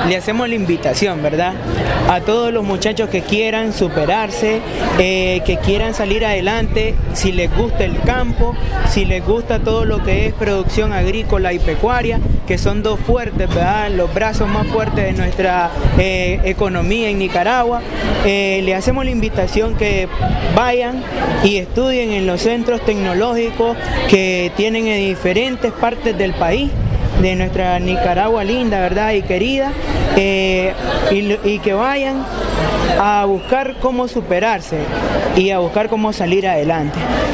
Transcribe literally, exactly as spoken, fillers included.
le hacemos la invitación, ¿verdad? A todos los muchachos que quieran superarse, eh, que quieran salir adelante, si les gusta el campo, si les gusta todo lo que es producción agrícola y pecuaria, que son dos fuertes, ¿verdad? Los brazos más fuertes de nuestra eh, economía en Nicaragua. Eh, le hacemos la invitación que vayan y estudien en los centros tecnológicos que tienen en diferentes partes del país, de nuestra Nicaragua linda, ¿verdad? Y querida, eh, y, y que vayan a buscar cómo superarse y a buscar cómo salir adelante.